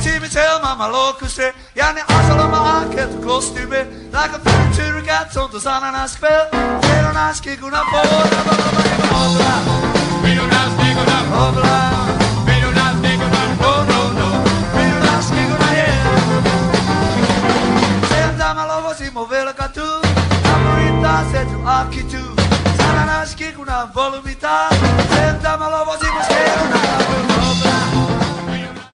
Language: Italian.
mi tell ma locuste, yani asalama anche tu costume, like a fairy ragazzo, tu sana una spell, pero nasci con una porra, pero nasci con una porra, pero nasci con una porra, pero nasci con una senta ma lovo si muove la catu, la morita se tu occhi tu, sana nasci con una volumità, senta ma lovo